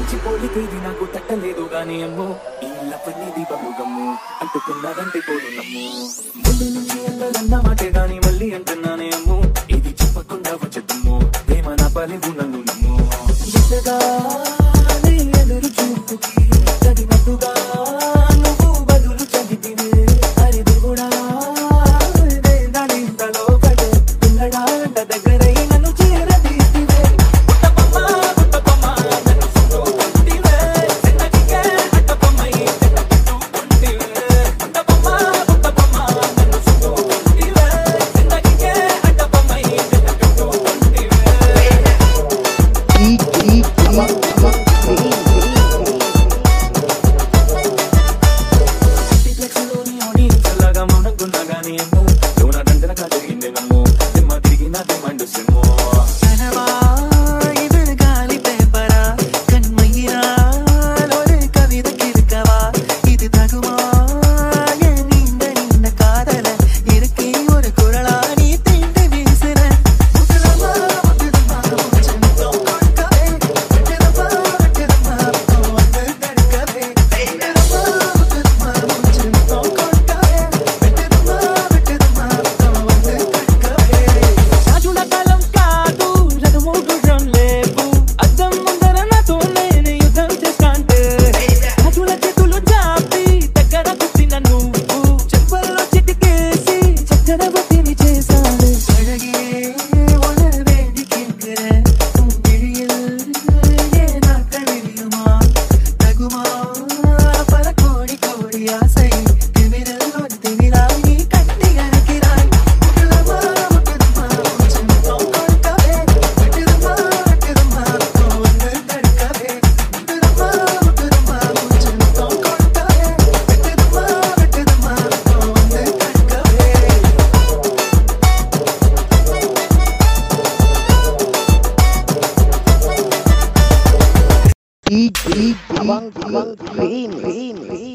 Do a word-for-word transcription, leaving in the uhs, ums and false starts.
మంచి పోలికేది నాకు తట్టలేదు గాని అమ్మో ఈ లవ్వనేది బలుగమ్ము అంటుకున్నదంటే పోదు నమ్ము ముందు నుంచి అందరన్న మాటే గాని మళ్ళీ అంటున్నానే అమ్ము ఇది చెప్పకుండా వచ్చేద్దాము ప్రేమ నా పలివు నన్ను నమ్ము ఎంతగా నీ ఎదురు చూపుకి చదివట్టుగా నువ్వు బదులు చదివితే అరే దేవుడా దాని ఇంతలో పడే పిల్లడా దగ్గరై నన్ను చేరదీసివే Abang, abang, green, green, green.